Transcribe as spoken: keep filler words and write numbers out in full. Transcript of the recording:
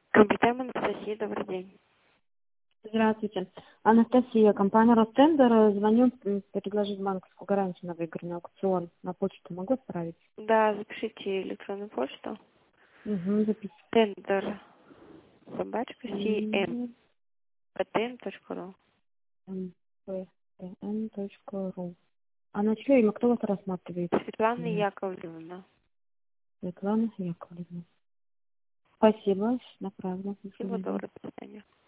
Компьютер Анастасия, добрый день. Здравствуйте. Анастасия, компания Ростендер. Звоню м, предложить банковскую гарантию на выигранный аукцион. На почту могу отправить? Да, запишите электронную почту. Угу, записываю. Тендер. Собачка cm. М, птм.ру. м, пэ тэ эн точка ру. А на чье имя кто вас рассматривает? Светлана М, Яковлевна. Светлана Яковлевна. Спасибо, направлю. До Всего свидания. доброго, до свидания.